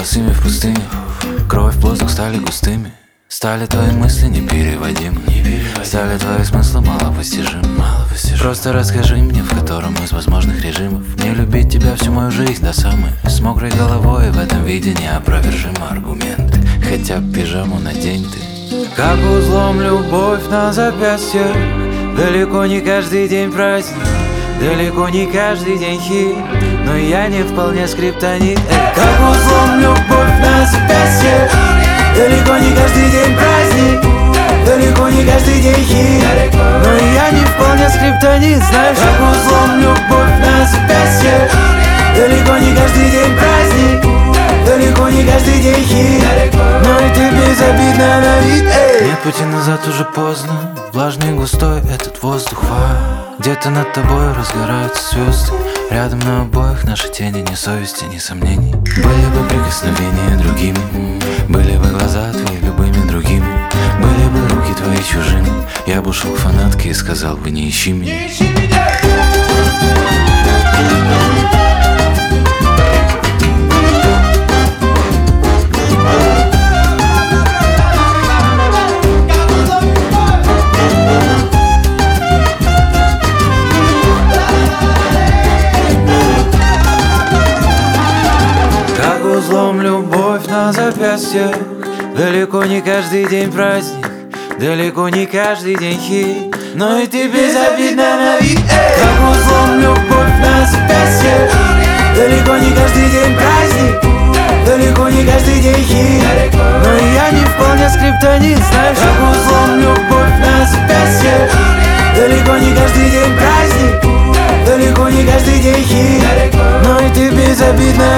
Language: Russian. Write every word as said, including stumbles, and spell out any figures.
босыми в пустыне. Кровь, воздух стали густыми. Стали твои мысли непереводимы. Стали твои смыслы малопостижимы. Просто расскажи мне, в котором из возможных режимов мне любить тебя всю мою жизнь до самой. С мокрой головой в этом виде неопровержимый аргумент. Хотя б пижаму надень ты. Как узлом любовь на запястье. Далеко не каждый день праздник, далеко не каждый день хит, но я не вполне скриптонит. Эй. Как узлом любовь на запястье. Далеко не каждый день праздник, далеко не каждый день хит, но я не вполне скриптонит. Знаешь, как узлом любовь на запястье. Далеко не каждый день праздник, далеко не каждый день хит, но и ты безобидна на вид. Эй. Нет пути назад, уже поздно. Влажный густой этот воздух, ва. Где-то над тобой разгораются звезды. Рядом на обоих наши тени, ни совести, ни сомнений. Были бы прикосновения другими, были бы глаза твои любыми другими, были бы руки твои чужими. Я бы ушел к фанатке и сказал бы: не ищи меня. Узлом любовь на запястьях. Далеко не каждый день праздник, далеко не каждый день хит, но и ты безобидна на вид. Эй. Как узлом любовь на запястьях. Далеко не каждый день праздник, далеко не каждый день хит, но и я не вполне скриптонит. Знаешь, как узлом любовь на запястьях. Далеко не каждый день праздник, далеко не каждый день хит, но и ты безобидна